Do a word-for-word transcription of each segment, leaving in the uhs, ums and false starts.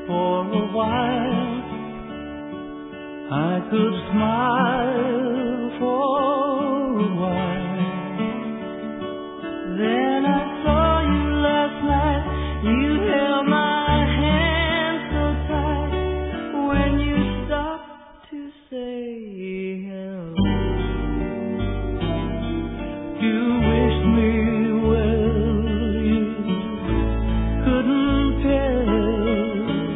for a while. I could smile for a while. Then I saw you last night. You held my hand so tight when you stopped to say hello. You wished me well. You couldn't tell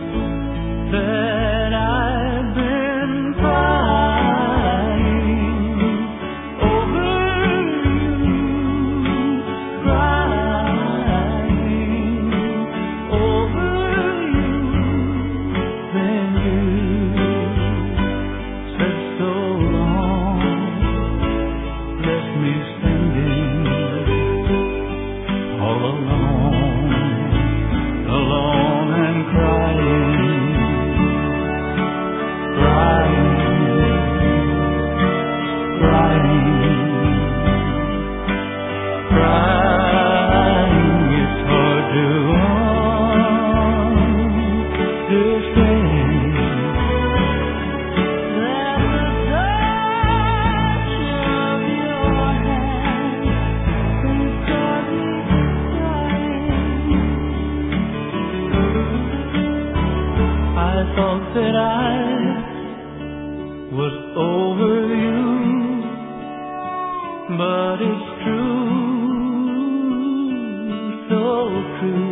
that I've been crying over you, crying over you. Then you said so long, left me standing all alone, alone and crying, crying, crying, crying. It's hard to understand that the touch of your hand can start me crying. I thought that I was over you, but it's true, so true.